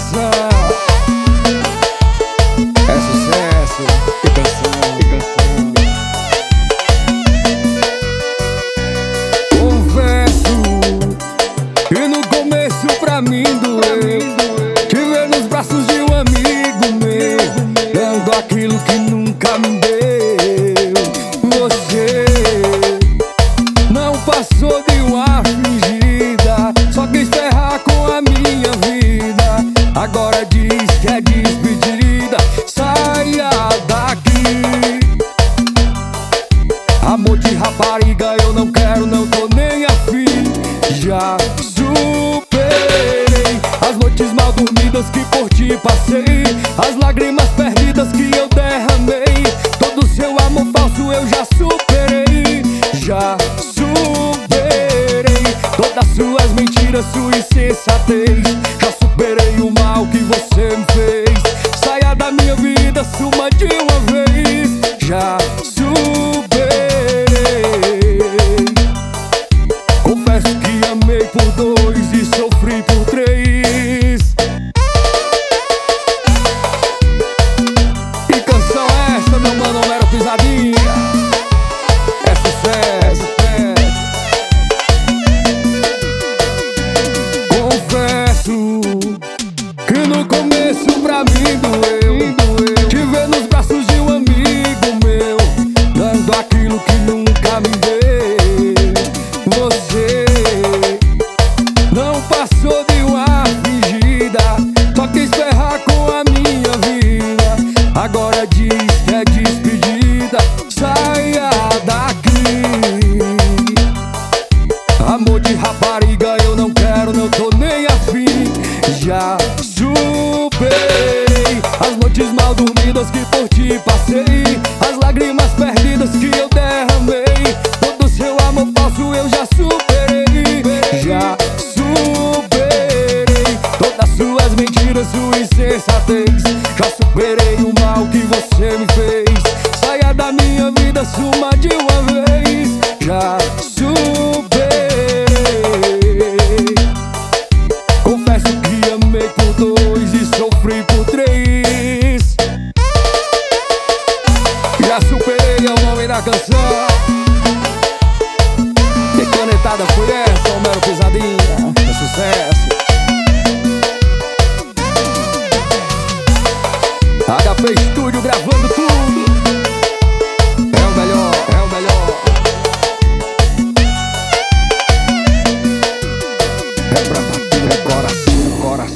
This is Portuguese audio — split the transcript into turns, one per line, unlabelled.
coração. É sucesso, que canção, que canção. Confesso que no começo pra mim doeu te ver nos braços de um amigo meu, dando aquilo que nunca me deu. Você não passou de uma fingida, só quis ferrar com a minha vida. Agora diz que é despedida, saia daqui. Amor de rapariga eu não quero, não tô nem afim. Já superei as noites mal dormidas que por ti passei, as lágrimas perdidas que eu derramei. Todo seu amor falso eu já superei. Já superei todas suas mentiras, sua insensatez. Já superei o mal que você me fez. Saia da minha vida, suma de uma vez. Já superei. Confesso que amei por dois e sofri por três. Que canção é essa, meu mano Homero Pisadinha? É sucesso, Confesso que no começo pra mim doeu te ver nos braços de um amigo meu, dando aquilo que nunca me deu. Você não passou de uma fingida, só quis ferrar com a minha vida. Agora diz que é despedida, saia daqui. Amor de rapariga eu não quero, não tô nem afim. Já superei as noites mal dormidas que por ti passei, as lágrimas perdidas que eu derramei. Todo seu amor falso eu já superei. Já superei todas suas mentiras, sua insensatez. Já superei o mal que você me fez. Saia da minha vida, suma de uma vez. Já superei. Confesso que amei por dois e sofri por três. Já superei, é o nome da canção. Que canetada foi essa, Homero Pisadinha? É sucesso. HP Studio gravando tudo. É o melhor, é o melhor. É pra bater no coração, coração.